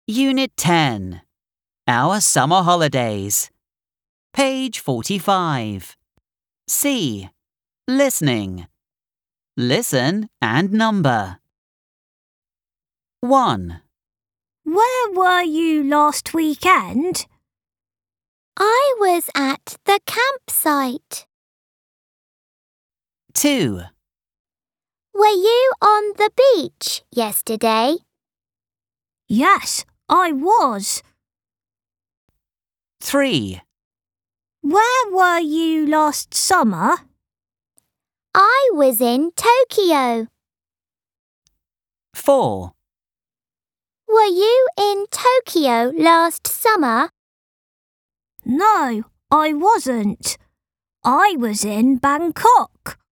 Unit 10. Our Summer Holidays. Page 45. C. Listening. Listen and number. 1. Where were you last weekend? I was at the campsite. 2. Were you on the beach yesterday? Yes, I was. 3. Where were you last summer? I was in Tokyo. 4. Were you in Tokyo last summer? No, I wasn't. I was in Bangkok.